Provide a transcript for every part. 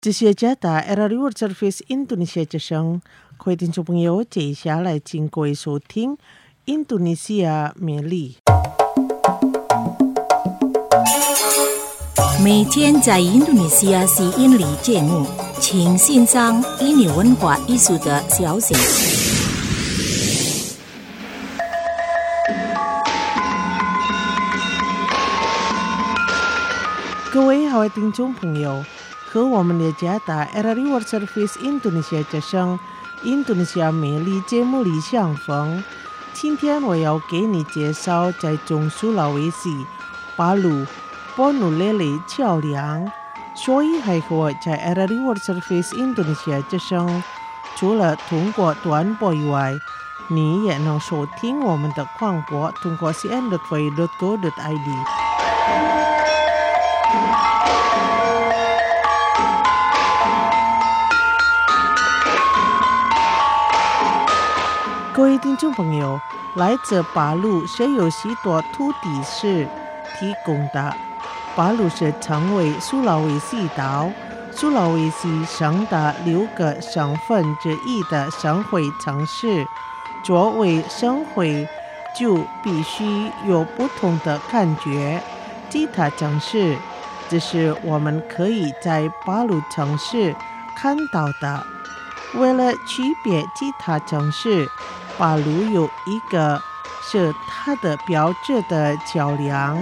这些加大 Era Reward Service Indonesia 之声，各位听众朋友，接下来请各位收听印度尼西亚美丽。 每天在印度尼西亚是英语节目，请欣赏印尼文化艺术的消息。 各位好，听众朋友，和我们的加大 Era Reward Service Indonesia 之声印度尼西亚美丽节目里相逢。今天我要给你介绍在中苏拉威西巴鲁波努雷雷桥梁。所以还和我在 Era Reward Service Indonesia 之声，除了通过短波以外，你也能收听我们的广播，通过 cn.vai.go.id。各位听众朋友，来自巴鲁是由许多土地是提供的。巴鲁是成为苏拉威西岛苏拉威西省的6个省份之一的省会城市。作为省会，就必须有不同的感觉。其他城市，这是我们可以在巴鲁城市看到的。为了区别其他城市，巴鲁有一个是它的标志的桥梁。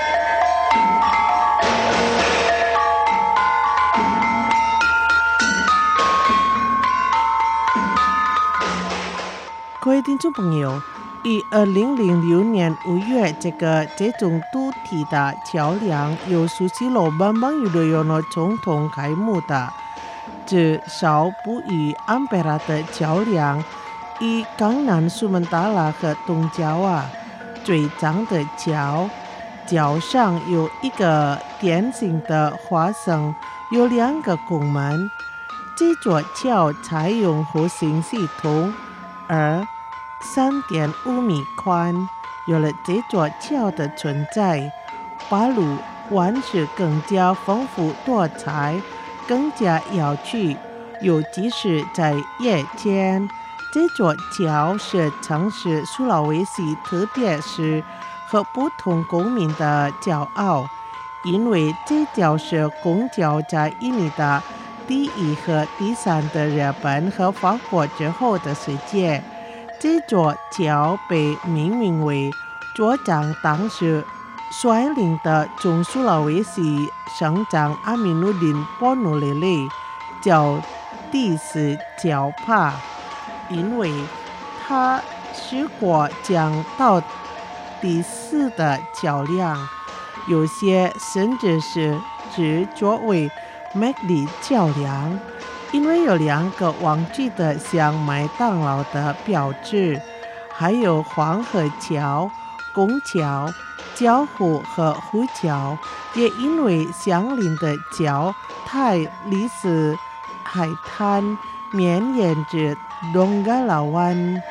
各位听众朋友，于2006年5月，这种主体的桥梁由苏西罗班邦尤多尤诺总统开幕的。这少不与安贝拉的桥梁与江南苏门答腊和东加瓦最长的桥，桥上有一个典型的花绳，有2个拱门。这座桥采用弧形系统，而 3.5 米宽。有了这座桥的存在，巴鲁湾是更加丰富多彩，更加有趣。尤其是在夜间，这座桥是城市苏拉威西，特别是和不同公民的骄傲，因为这就是公交在印尼的第1和第3的日本和法国之后的世界。这座桥被命名为酋长当时率领的中苏拉威西省长阿米努丁波努雷雷叫第4桥帕，因为他试过讲到第4的桥梁，有些甚至是只作为美丽桥梁，因为有2个忘记的像麦当劳的标志，还有黄河桥、拱桥、礁湖和湖桥，也因为相邻的桥太历史海滩绵延至东嘎拉湾。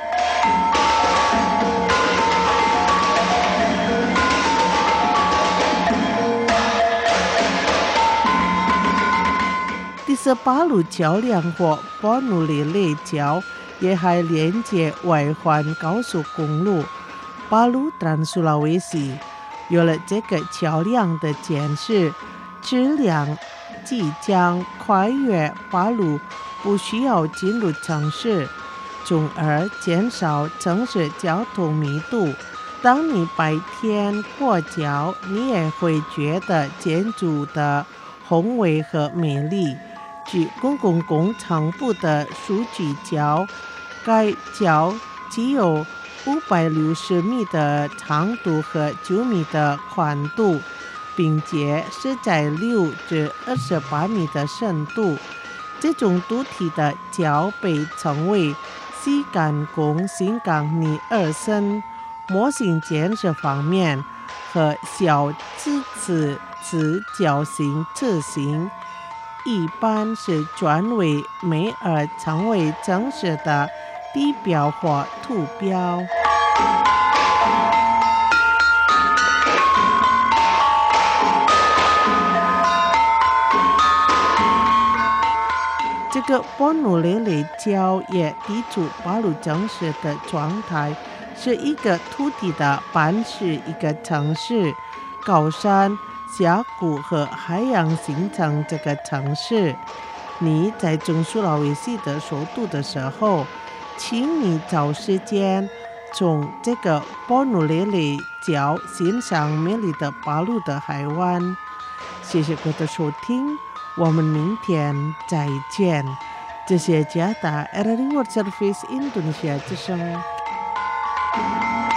第18路桥梁或波努雷雷桥也还连接外环高速公路巴鲁trans苏拉威西。有了这个桥梁的建设，质量即将跨越巴鲁，不需要进入城市，从而减少城市交通密度。当你白天过桥，你也会觉得建筑的宏伟和美丽。据公共工程部的数据较，该桥只有560米的长度和9米的宽度，并且是在6至28米的深度。这种主体的桥被称为西干宫新港尼2森。模型建设方面，和小字角形车型一般是专为美而成为正式的地标或图标。 这个波努雷雷礁也地处巴鲁江市的状态，是一个土地的板是一个城市，高山、峡谷和海洋形成这个城市。你在中苏拉威西的首都的时候，请你找时间从这个波努雷雷礁欣赏美丽的巴鲁的海湾。谢谢各位的收听，我们明天再见。这是加拿大 RRI World Service Indonesia 之声。